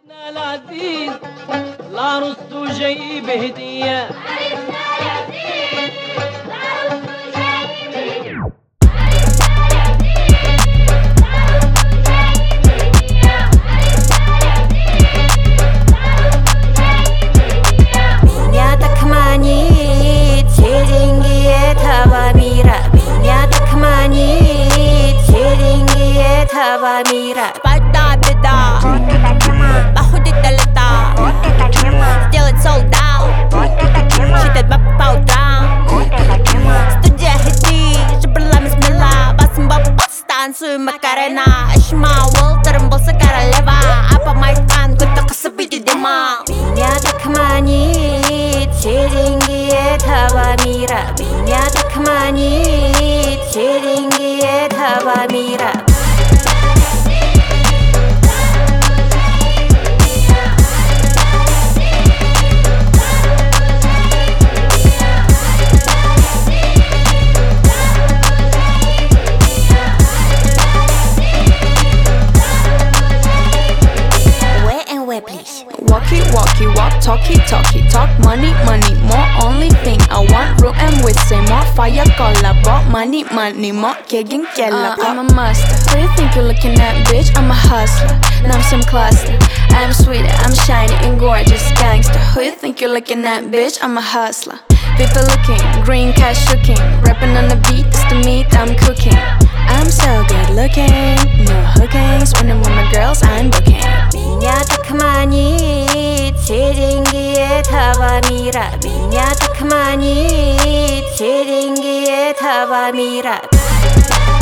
العزيز العروسته جاي بهدية Mira, falta beda, bajo de taleta, still it's sold out. She did my powder, studia hiti, jebla bismillah, basim babas tansu makarena, ishma wal terembol sekarang leva, apa maiskan kuta kasabi di dema. Меня так манит, все деньги этого мира. Меня так манит, все деньги этого мира. Please. Walkie, walkie, walk, talkie, talkie, talk money, money, more. Only thing I want, root and with say more fire, color, bought money, money, more. Kegging, yellow. I'm a master. Who you think you're looking at, bitch? I'm a hustler. Now I'm some cluster. I'm sweet, I'm shiny and gorgeous, gangster. Who you think you're looking at, bitch? I'm a hustler. People looking, green cash looking, rapping on the beat, it's the meat I'm cooking. I'm so good looking, no hookings. When I'm with my girls, I'm booking. Меня так манит, все деньги этого мира. Меня так манит, все деньги этого мира.